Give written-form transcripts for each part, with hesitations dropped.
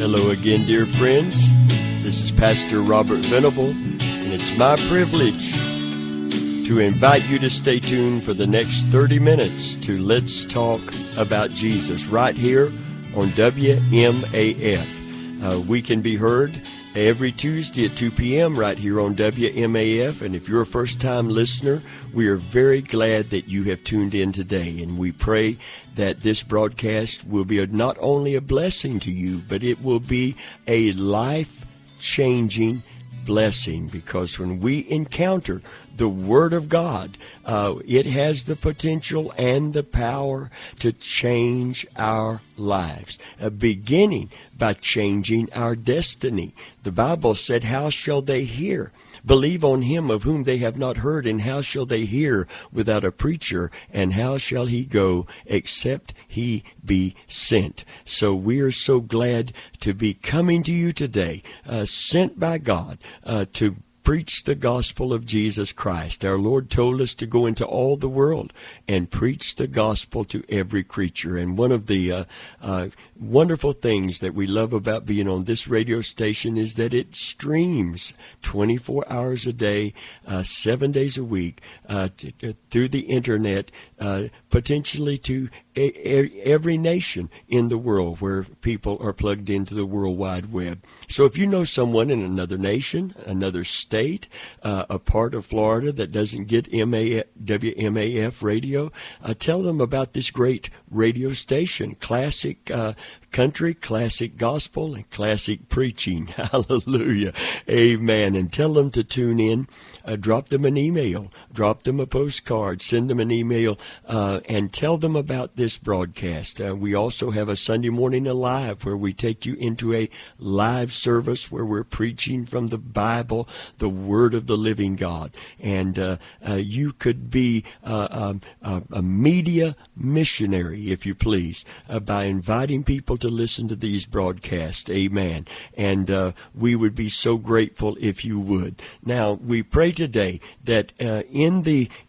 Hello again, dear friends. This is Pastor Robert Venable, and it's my privilege to invite you to stay tuned for the next 30 minutes to Let's Talk About Jesus right here on WMAF. We can be heard every Tuesday at 2 p.m. right here on WMAF. And if you're a first-time listener, we are very glad that you have tuned in today. And we pray that this broadcast will be not only a blessing to you, but it will be a life-changing blessing, because when we encounter the Word of God, it has the potential and the power to change our lives, beginning by changing our destiny. The Bible said, how shall they hear? Believe on him of whom they have not heard, and how shall they hear without a preacher? And how shall he go except he be sent? So we are so glad to be coming to you today, sent by God to preach the gospel of Jesus Christ. Our Lord told us to go into all the world and preach the gospel to every creature. And one of the wonderful things that we love about being on this radio station is that it streams 24 hours a day, 7 days a week, through the internet, potentially to every nation in the world where people are plugged into the World Wide Web. So if you know someone in another nation, another state, a part of Florida that doesn't get WMAF radio, tell them about this great radio station, classic country, classic gospel, and classic preaching. Hallelujah. Amen. And tell them to tune in. Drop them an email. Drop them a postcard. Send them an email and tell them about this broadcast. We also have a Sunday morning alive where we take you into a live service where we're preaching from the Bible, the Word of the living God. And you could be a media missionary, if you please, by inviting people to listen to these broadcasts. Amen. And we would be so grateful if you would. Now, we pray today that in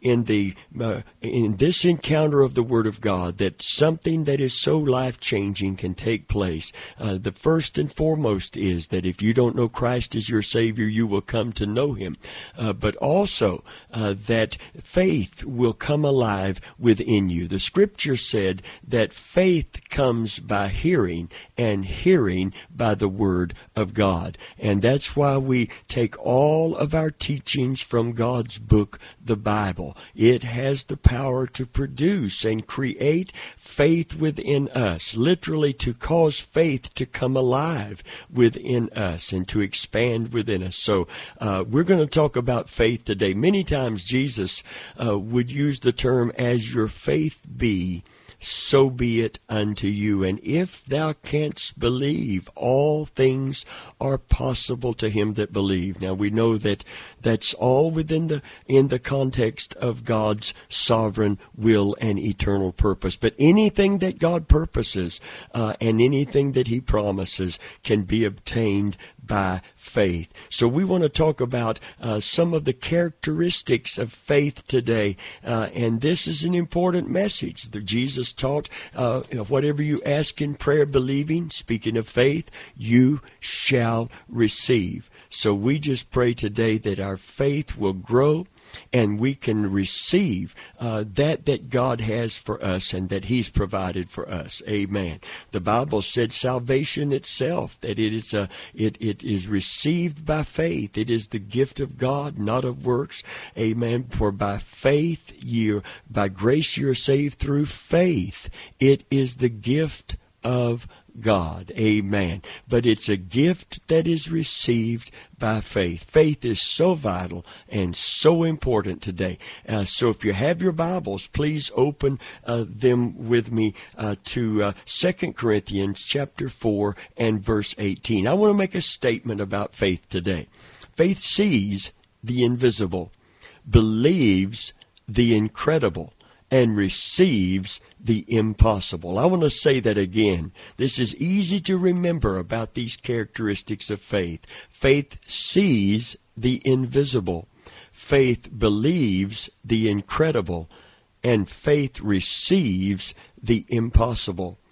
this encounter of the Word of God, that something that is so life-changing can take place. The first and foremost is that if you don't know Christ as your Savior, you will come to know Him. But also that faith will come alive within you. The Scripture said that faith comes by hearing, and hearing by the Word of God. And that's why we take all of our teachings from God's book, the Bible. It has the power to produce and create faith within us, literally to cause faith to come alive within us and to expand within us. So we're going to talk about faith today. Many times Jesus would use the term, as your faith be, so be it unto you. And if thou canst believe, all things are possible to him that believe. Now we know that that's all within the context of God's sovereign will and eternal purpose. But anything that God purposes and anything that He promises can be obtained by faith. So we want to talk about some of the characteristics of faith today. And this is an important message that Jesus taught. Whatever you ask in prayer, believing, speaking of faith, you shall receive. So we just pray today that our faith will grow and we can receive that God has for us and that He's provided for us. Amen. The Bible said salvation itself, that it is received by faith. It is the gift of God, not of works. Amen. For by faith, by grace you're saved through faith. It is the gift of God. Amen. But it's a gift that is received by faith. Faith is so vital and so important today. So if you have your Bibles, please open them with me to 2 Corinthians chapter 4 and verse 18. I want to make a statement about faith today. Faith sees the invisible, believes the incredible, and receives the impossible. I want to say that again. This is easy to remember about these characteristics of faith. Faith sees the invisible. Faith believes the incredible. And faith receives the impossible.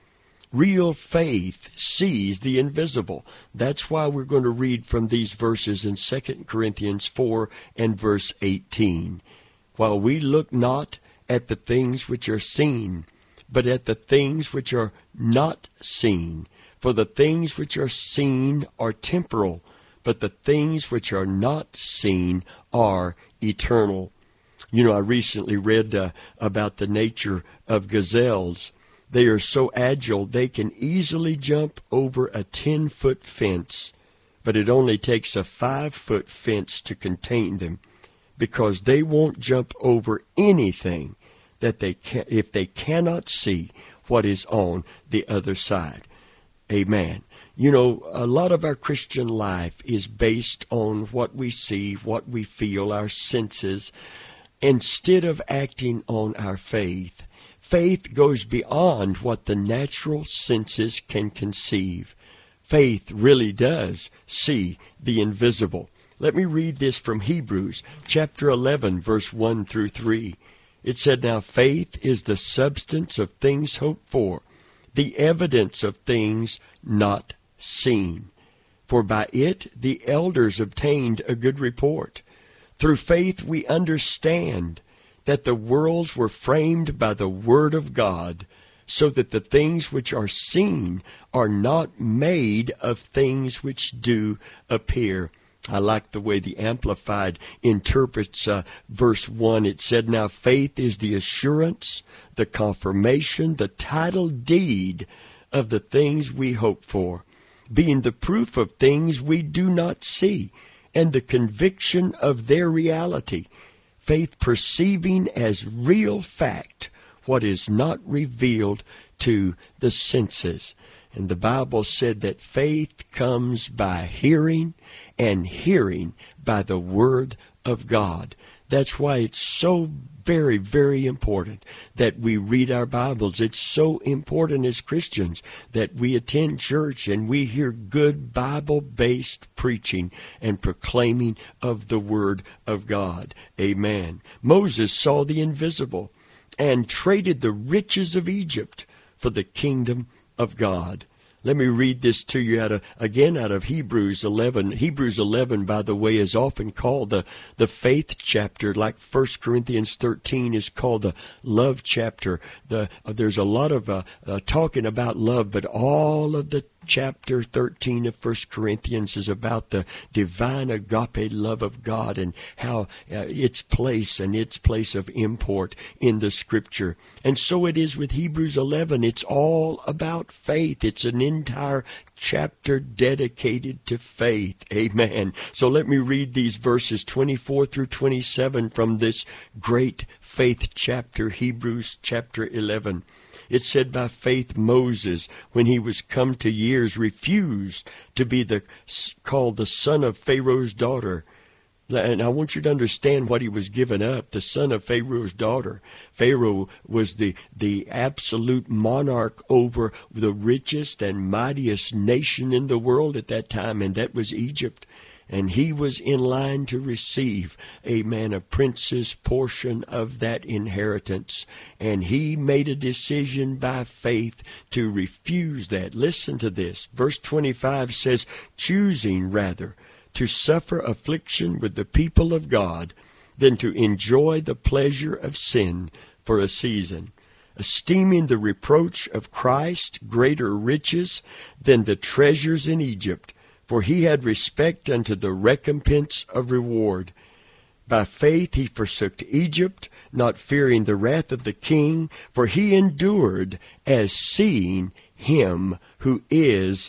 Real faith sees the invisible. That's why we're going to read from these verses in 2 Corinthians 4 and verse 18. While we look not at the things which are seen, but at the things which are not seen. For the things which are seen are temporal, but the things which are not seen are eternal. You know, I recently read about the nature of gazelles. They are so agile they can easily jump over a 10-foot fence, but it only takes a 5-foot fence to contain them, because they won't jump over anything that if they cannot see what is on the other side. Amen. You know, a lot of our Christian life is based on what we see, what we feel, our senses, instead of acting on our faith. Faith goes beyond what the natural senses can conceive. Faith really does see the invisible. Let me read this from Hebrews chapter 11, verse 1 through 3. It said, "Now faith is the substance of things hoped for, the evidence of things not seen. For by it the elders obtained a good report. Through faith we understand that the worlds were framed by the word of God, so that the things which are seen are not made of things which do appear." I like the way the Amplified interprets verse 1. It said, "Now faith is the assurance, the confirmation, the title deed of the things we hope for, being the proof of things we do not see, and the conviction of their reality. Faith perceiving as real fact what is not revealed to the senses." And the Bible said that faith comes by hearing, and hearing by the Word of God. That's why it's so very, very important that we read our Bibles. It's so important as Christians that we attend church and we hear good Bible-based preaching and proclaiming of the Word of God. Amen. Moses saw the invisible and traded the riches of Egypt for the kingdom of God. Let me read this to you out of Hebrews 11. Hebrews 11, by the way, is often called the faith chapter, like 1 Corinthians 13 is called the love chapter. There's a lot of talking about love, but all of the chapter 13 of 1 Corinthians is about the divine agape love of God and how its place of import in the Scripture. And so it is with Hebrews 11. It's all about faith. It's an entire chapter dedicated to faith. Amen. So let me read these verses 24 through 27 from this great faith chapter, Hebrews chapter 11. It said, "By faith Moses, when he was come to years, refused to be called the son of Pharaoh's daughter." And I want you to understand what he was giving up, the son of Pharaoh's daughter. Pharaoh was the absolute monarch over the richest and mightiest nation in the world at that time, and that was Egypt. And he was in line to receive, amen, a prince's portion of that inheritance. And he made a decision by faith to refuse that. Listen to this. Verse 25 says, "Choosing rather to suffer affliction with the people of God than to enjoy the pleasure of sin for a season, esteeming the reproach of Christ greater riches than the treasures in Egypt, for he had respect unto the recompense of reward. By faith he forsook Egypt, not fearing the wrath of the king, for he endured as seeing him who is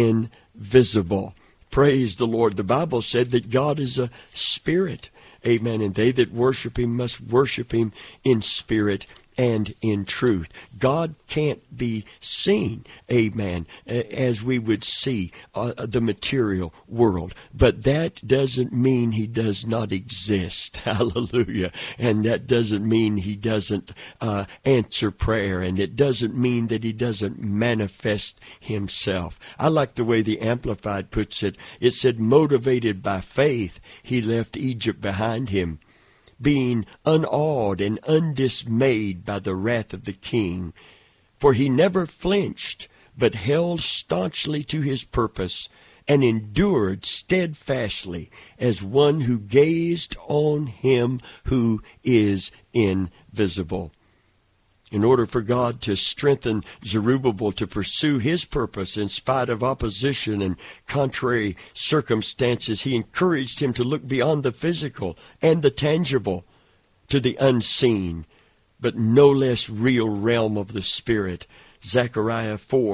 invisible." Praise the Lord. The Bible said that God is a spirit. Amen. And they that worship him must worship him in spirit and in truth. God can't be seen, amen, as we would see the material world. But that doesn't mean he does not exist. Hallelujah. And that doesn't mean he doesn't answer prayer. And it doesn't mean that he doesn't manifest himself. I like the way the Amplified puts it. It said, "Motivated by faith, he left Egypt behind him, being unawed and undismayed by the wrath of the king. For he never flinched but held staunchly to his purpose, and endured steadfastly as one who gazed on him who is invisible. In order for God to strengthen Zerubbabel to pursue his purpose in spite of opposition and contrary circumstances, he encouraged him to look beyond the physical and the tangible to the unseen, but no less real realm of the Spirit. Zechariah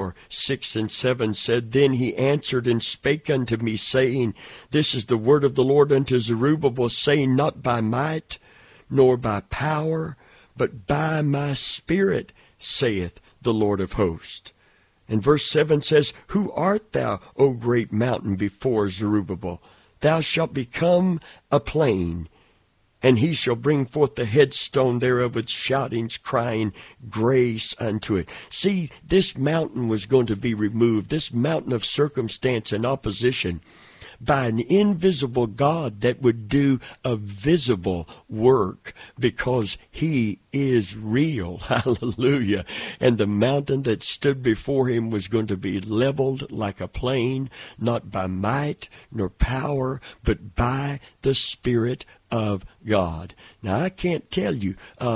4:6-7 said, Then he answered and spake unto me, saying, This is the word of the Lord unto Zerubbabel, saying, Not by might, nor by power, but by my Spirit, saith the Lord of hosts. And verse 7 says, Who art thou, O great mountain, before Zerubbabel? Thou shalt become a plain, and he shall bring forth the headstone thereof with shoutings, crying, Grace unto it. See, this mountain was going to be removed, this mountain of circumstance and opposition, by an invisible God that would do a visible work, because he is real. Hallelujah. And the mountain that stood before him was going to be leveled like a plain, not by might nor power, but by the Spirit of God. Now, I can't tell you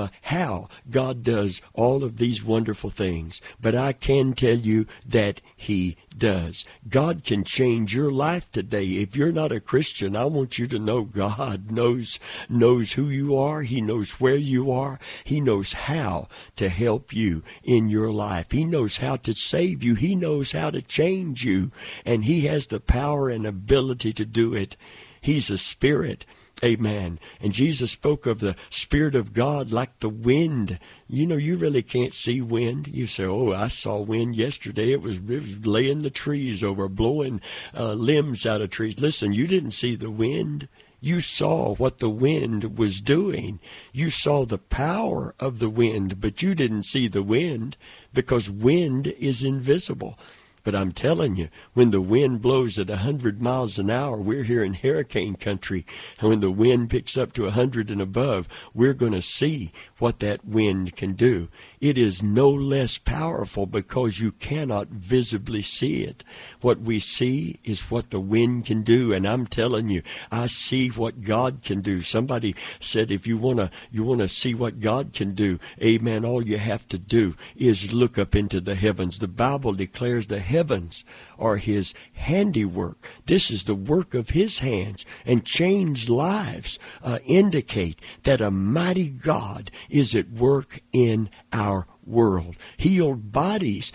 how God does all of these wonderful things, but I can tell you that he does. God can change your life today. If you're not a Christian, I want you to know God knows who you are. He knows where you are. He knows how to help you in your life. He knows how to save you. He knows how to change you. And he has the power and ability to do it. He's a spirit. Amen. And Jesus spoke of the Spirit of God like the wind. You know, you really can't see wind. You say, oh, I saw wind yesterday. It was laying the trees over, blowing limbs out of trees. Listen, you didn't see the wind. You saw what the wind was doing. You saw the power of the wind, but you didn't see the wind, because wind is invisible. But I'm telling you, when the wind blows at 100 miles an hour, we're here in hurricane country, and when the wind picks up to 100 and above, we're going to see what that wind can do. It is no less powerful because you cannot visibly see it. What we see is what the wind can do, and I'm telling you, I see what God can do. Somebody said, if you want to see what God can do, amen, all you have to do is look up into the heavens. The Bible declares the heavens are his handiwork. This is the work of his hands, and changed lives indicate that a mighty God is at work in our world. Healed bodies,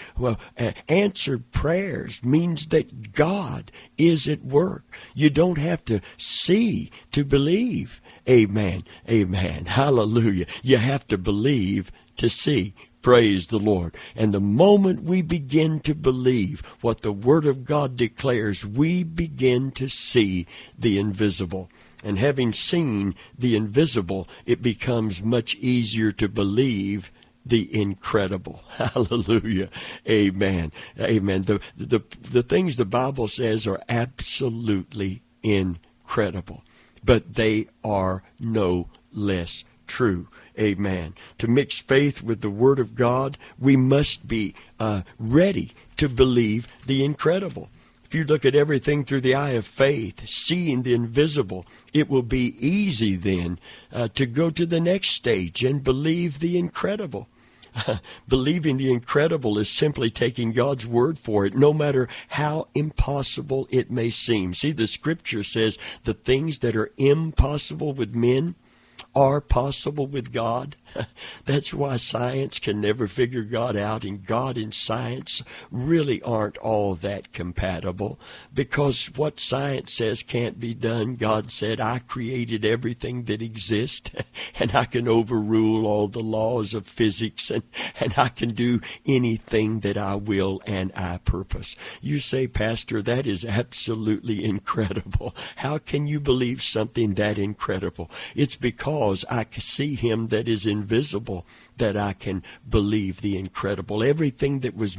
answered prayers means that God is at work. You don't have to see to believe. Amen. Amen. Hallelujah. You have to believe to see. Praise the Lord. And the moment we begin to believe what the Word of God declares, we begin to see the invisible. And having seen the invisible, it becomes much easier to believe the incredible. Hallelujah. Amen. Amen. The things the Bible says are absolutely incredible, but they are no less true. Amen. To mix faith with the Word of God, we must be ready to believe the incredible. If you look at everything through the eye of faith, seeing the invisible, it will be easy then to go to the next stage and believe the incredible. Believing the incredible is simply taking God's word for it, no matter how impossible it may seem. See, the Scripture says the things that are impossible with men are possible with God. That's why science can never figure God out, and God and science really aren't all that compatible, because what science says can't be done, God said, I created everything that exists, and I can overrule all the laws of physics, and I can do anything that I will and I purpose. You say, Pastor, that is absolutely incredible. How can you believe something that incredible? It's because because I can see him that is invisible that I can believe the incredible. Everything that was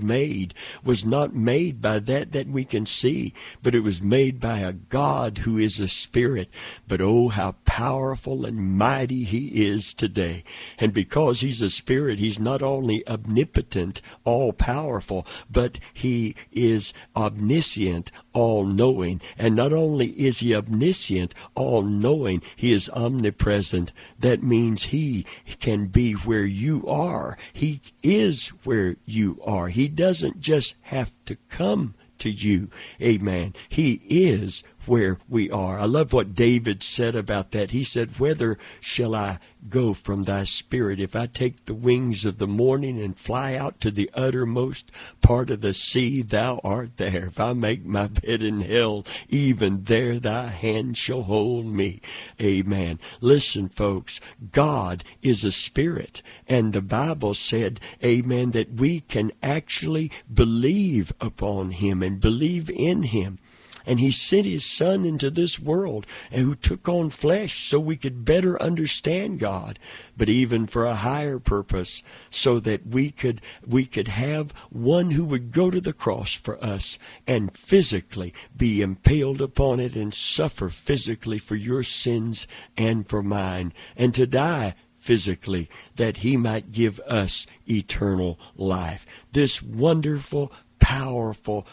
not made by that we can see, but it was made by a God who is a spirit. But oh, how powerful and mighty he is today. And because he's a spirit, he's not only omnipotent, all-powerful, but he is omniscient, all-knowing. And not only is he omniscient, all-knowing, he is omnipresent. That means he can be where you are. He is where you are. He doesn't just have to come to you. Amen. He is where we are. I love what David said about that. He said, whither shall I go from thy spirit? If I take the wings of the morning and fly out to the uttermost part of the sea, thou art there. If I make my bed in hell, even there thy hand shall hold me. Amen. Listen, folks, God is a spirit. And the Bible said, amen, that we can actually believe upon him and believe in him. And he sent his Son into this world, and who took on flesh so we could better understand God, but even for a higher purpose, so that we could have one who would go to the cross for us and physically be impaled upon it and suffer physically for your sins and for mine, and to die physically, that he might give us eternal life. This wonderful, powerful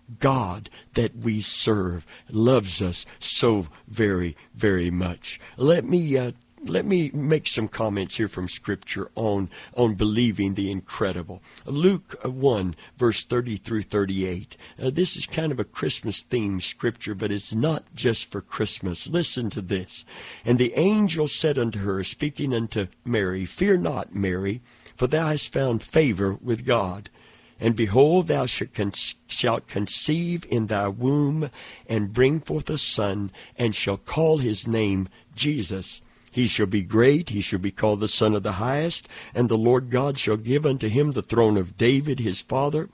God that we serve loves us so very, very much. Let me make some comments here from Scripture on believing the incredible. Luke 1, verse 30 through 38. This is kind of a Christmas-themed Scripture, but it's not just for Christmas. Listen to this. And the angel said unto her, speaking unto Mary, Fear not, Mary, for thou hast found favor with God. And behold, thou shalt conceive in thy womb, and bring forth a son, and shall call his name Jesus. He shall be great, he shall be called the Son of the Highest, and the Lord God shall give unto him the throne of David his father,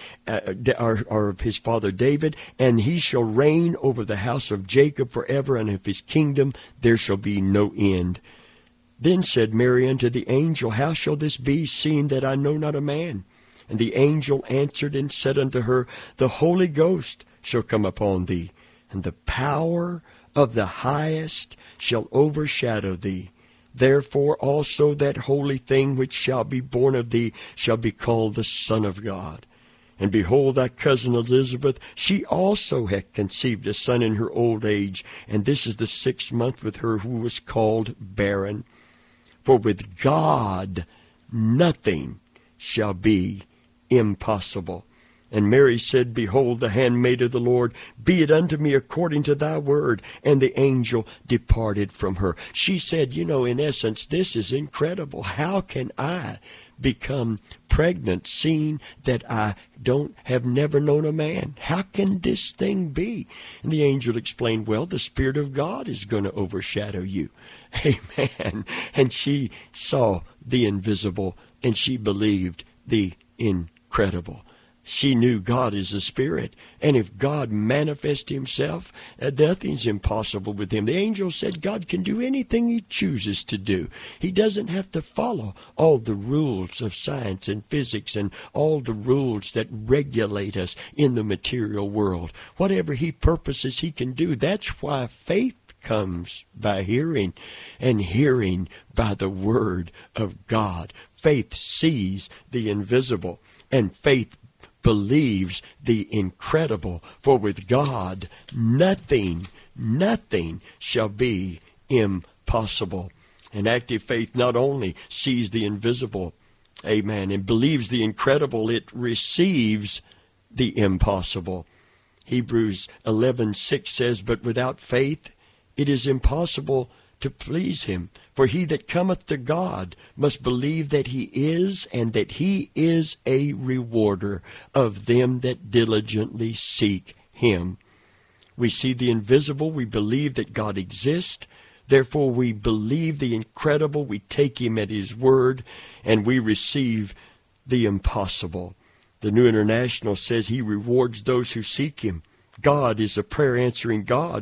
or of his father David, and he shall reign over the house of Jacob forever, and of his kingdom there shall be no end. Then said Mary unto the angel, How shall this be, seeing that I know not a man? And the angel answered and said unto her, The Holy Ghost shall come upon thee, and the power of the Highest shall overshadow thee. Therefore also that holy thing which shall be born of thee shall be called the Son of God. And behold, thy cousin Elizabeth, she also hath conceived a son in her old age, and this is the 6th month with her who was called barren. For with God nothing shall be impossible. And Mary said, Behold, the handmaid of the Lord, be it unto me according to thy word. And the angel departed from her. She said, in essence, this is incredible. How can I become pregnant, seeing that I have never known a man? How can this thing be? And the angel explained, well, the Spirit of God is going to overshadow you. Amen. And she saw the invisible, and she believed the incredible. She knew God is a spirit, and if God manifests himself, nothing's impossible with him. The angel said God can do anything he chooses to do. He doesn't have to follow all the rules of science and physics and all the rules that regulate us in the material world. Whatever he purposes, he can do. That's why faith comes by hearing, and hearing by the word of God. Faith sees the invisible, and faith believes the incredible. For with God nothing shall be impossible. And active faith not only sees the invisible, amen, and believes the incredible, it receives the impossible. Hebrews 11:6 says, But without faith it is impossible to please him. For he that cometh to God must believe that he is, and that he is a rewarder of them that diligently seek him. We see the invisible. We believe that God exists. Therefore, we believe the incredible. We take him at his word, and we receive the impossible. The New International says he rewards those who seek him. God is a prayer-answering God.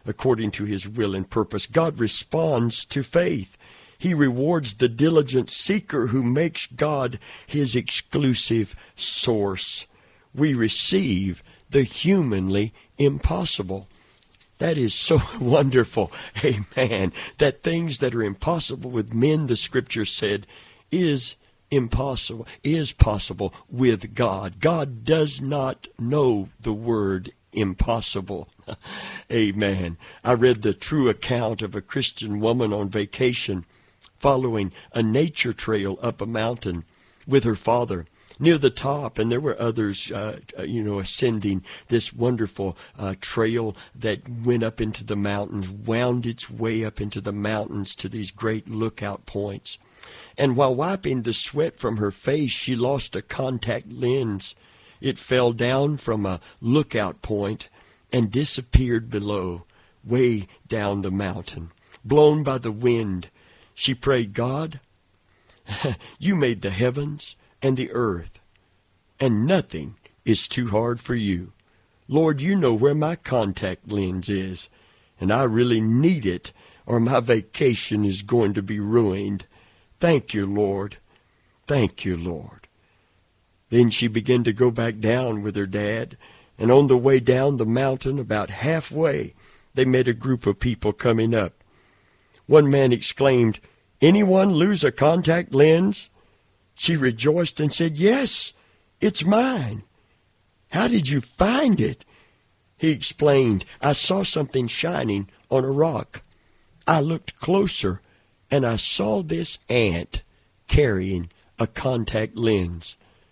according to his will and purpose. God responds to faith. He rewards the diligent seeker who makes God his exclusive source. We receive the humanly impossible. That is so wonderful. Amen. That things that are impossible with men, the Scripture said, is possible with God. God does not know the word impossible. Amen. I read the true account of a Christian woman on vacation following a nature trail up a mountain with her father near the top, and there were others, ascending this wonderful trail that went up into the mountains, wound its way up into the mountains to these great lookout points. And while wiping the sweat from her face, she lost a contact lens. It fell down from a lookout point and disappeared below, way down the mountain, blown by the wind. She prayed, God, you made the heavens and the earth, and nothing is too hard for you. Lord, you know where my contact lens is, and I really need it, or my vacation is going to be ruined. Thank you, Lord. Thank you, Lord. Then she began to go back down with her dad, and on the way down the mountain, about halfway, they met a group of people coming up. One man exclaimed, anyone lose a contact lens? She rejoiced and said, yes, it's mine. How did you find it? He explained, I saw something shining on a rock. I looked closer, and I saw this ant carrying a contact lens.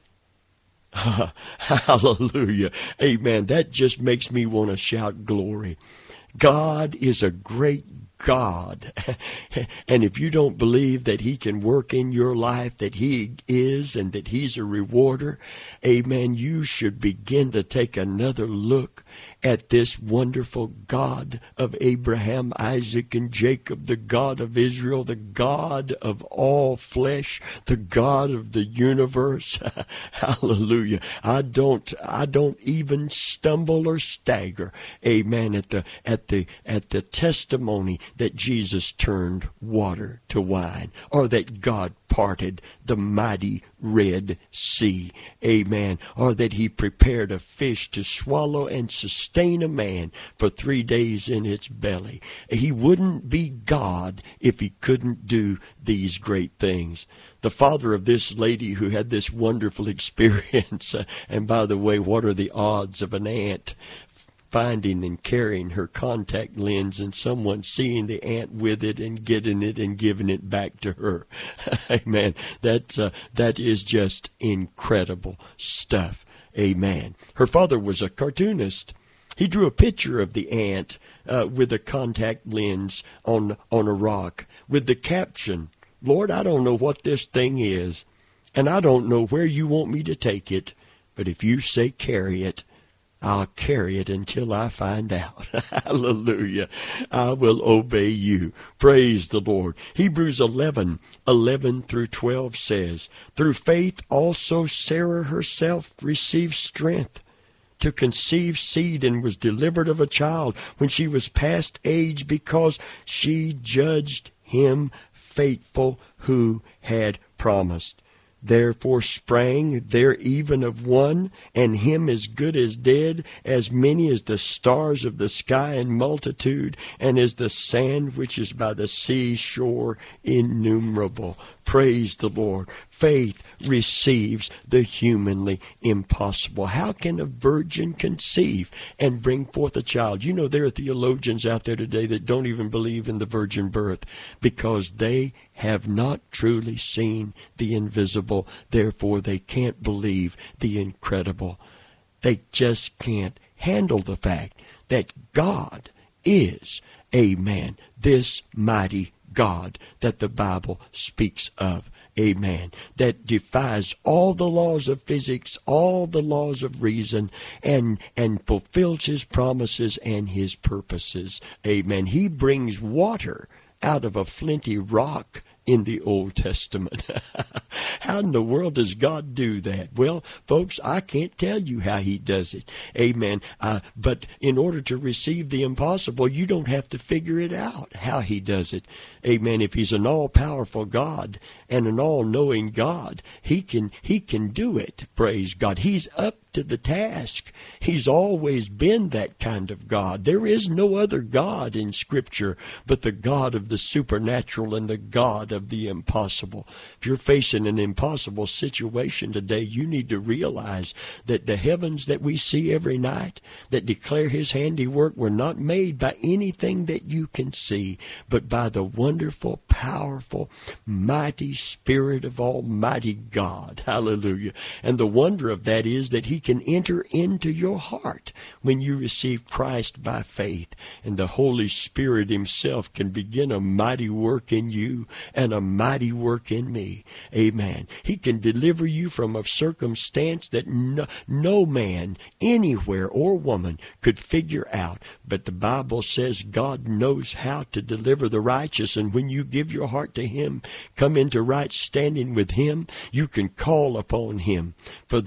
Hallelujah. Amen. That just makes me want to shout glory. God is a great God. And if you don't believe that He can work in your life, that He is and that He's a rewarder, amen, you should begin to take another look at this wonderful God of Abraham, Isaac, and Jacob, the God of Israel, the God of all flesh, the God of the universe. Hallelujah. I don't even stumble or stagger, amen, at the testimony that Jesus turned water to wine, or that God parted the mighty Red Sea, amen, or that He prepared a fish to swallow and sustain a man for 3 days in its belly. He wouldn't be God if He couldn't do these great things. The father of this lady who had this wonderful experience, and by the way, what are the odds of an ant finding and carrying her contact lens and someone seeing the ant with it and getting it and giving it back to her? Amen. That is just incredible stuff. Amen. Her father was a cartoonist. He drew a picture of the ant with a contact lens on a rock with the caption, Lord, I don't know what this thing is, and I don't know where you want me to take it, but if you say carry it, I'll carry it until I find out. Hallelujah. I will obey you. Praise the Lord. Hebrews 11 through 12 says, through faith also Sarah herself received strength to conceive seed and was delivered of a child when she was past age, because she judged him faithful who had promised. Therefore sprang there even of one, and him as good as dead, as many as the stars of the sky in multitude, and as the sand which is by the seashore innumerable. Praise the Lord. Faith receives the humanly impossible. How can a virgin conceive and bring forth a child? You know, there are theologians out there today that don't even believe in the virgin birth because they have not truly seen the invisible. Therefore, they can't believe the incredible. They just can't handle the fact that God is, amen, this mighty God that the Bible speaks of, amen, that defies all the laws of physics, all the laws of reason, and fulfills His promises and His purposes, amen. He brings water out of a flinty rock in the Old Testament. How in the world does God do that? Well, folks, I can't tell you how he does it. Amen. But in order to receive the impossible, you don't have to figure it out how he does it. Amen. If he's an all-powerful God and an all-knowing God, he can do it. Praise God. He's up to the task. He's always been that kind of God. There is no other God in Scripture but the God of the supernatural and the God of the impossible. If you're facing an impossible situation today, you need to realize that the heavens that we see every night that declare his handiwork were not made by anything that you can see, but by the wonderful, powerful, mighty Spirit of Almighty God. Hallelujah. And the wonder of that is that he can enter into your heart when you receive Christ by faith. And the Holy Spirit himself can begin a mighty work in you and a mighty work in me. Amen. He can deliver you from a circumstance that no man, anywhere or woman could figure out. But the Bible says God knows how to deliver the righteous. And when you give your heart to him, come into right standing with him, you can call upon him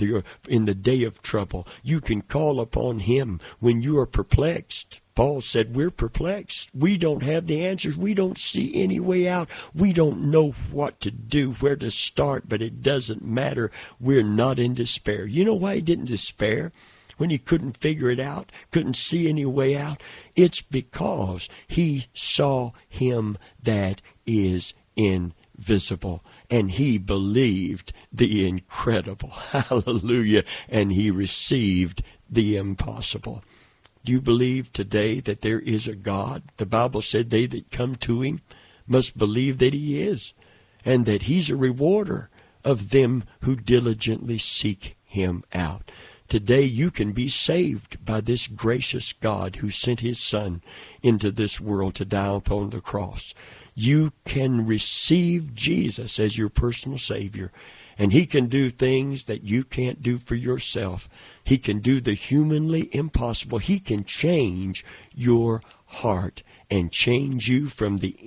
in the day of trouble. You can call upon him when you are perplexed. Paul said, we're perplexed. We don't have the answers. We don't see any way out. We don't know what to do, where to start, but it doesn't matter. We're not in despair. You know why he didn't despair when he couldn't figure it out, couldn't see any way out? It's because he saw him that is invisible. And he believed the incredible. Hallelujah. And he received the impossible. Do you believe today that there is a God? The Bible said they that come to him must believe that he is, and that he's a rewarder of them who diligently seek him out. Today you can be saved by this gracious God who sent his Son into this world to die upon the cross. You can receive Jesus as your personal Savior, and he can do things that you can't do for yourself. He can do the humanly impossible. He can change your heart and change you from the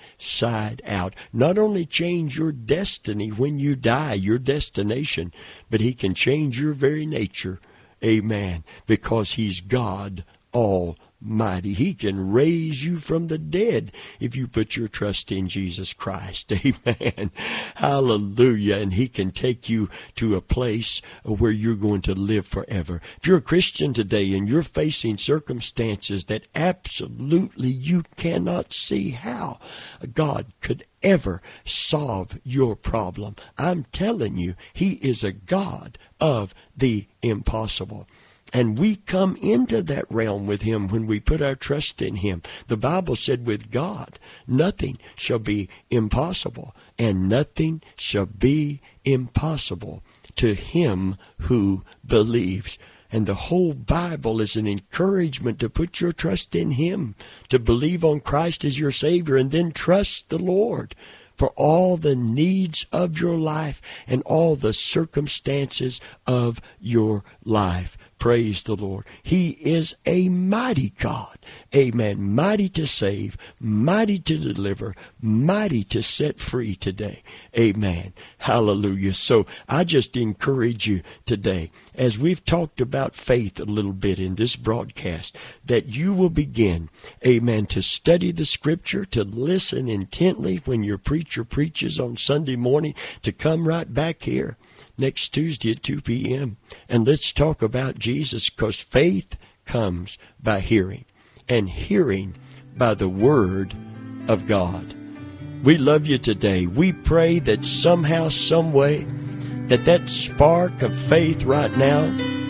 inside out. Not only change your destiny when you die, your destination, but he can change your very nature. Amen. Because he's God Almighty. He can raise you from the dead if you put your trust in Jesus Christ. Amen. Hallelujah. And he can take you to a place where you're going to live forever. If you're a Christian today and you're facing circumstances that absolutely you cannot see how God could ever solve your problem, I'm telling you, he is a God of the impossible. And we come into that realm with him when we put our trust in him. The Bible said with God, nothing shall be impossible, and nothing shall be impossible to him who believes. And the whole Bible is an encouragement to put your trust in him, to believe on Christ as your Savior, and then trust the Lord for all the needs of your life and all the circumstances of your life. Praise the Lord. He is a mighty God. Amen. Mighty to save, mighty to deliver, mighty to set free today. Amen. Hallelujah. So I just encourage you today, as we've talked about faith a little bit in this broadcast, that you will begin, amen, to study the Scripture, to listen intently when your preacher preaches on Sunday morning, to come right back here next Tuesday at 2 p.m. And let's talk about Jesus, because faith comes by hearing, and hearing by the Word of God. We love you today. We pray that somehow, some way, that spark of faith right now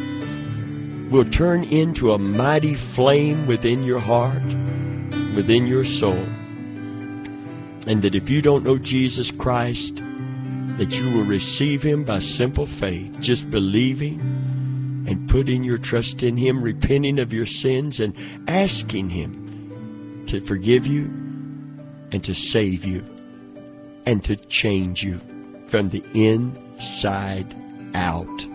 will turn into a mighty flame within your heart, within your soul. And that if you don't know Jesus Christ, that you will receive him by simple faith, just believing and putting your trust in him, repenting of your sins and asking him to forgive you and to save you and to change you from the inside out.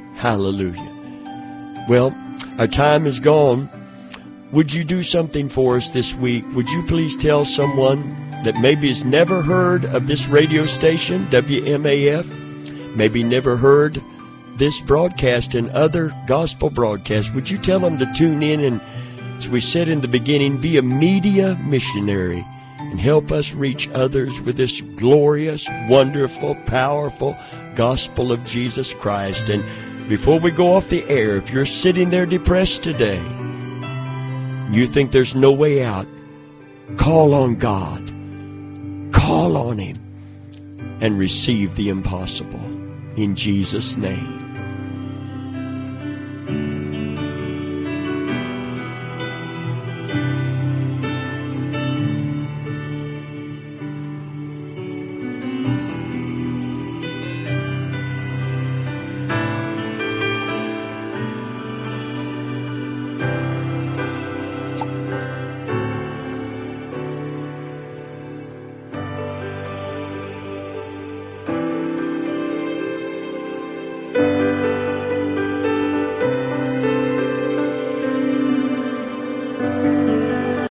Hallelujah. Well, our time is gone. Would you do something for us this week? Would you please tell someone that maybe has never heard of this radio station, WMAF, maybe never heard this broadcast and other gospel broadcasts, would you tell them to tune in and, as we said in the beginning, be a media missionary and help us reach others with this glorious, wonderful, powerful gospel of Jesus Christ. And before we go off the air, if you're sitting there depressed today, you think there's no way out, call on God. Call on Him and receive the impossible in Jesus' name.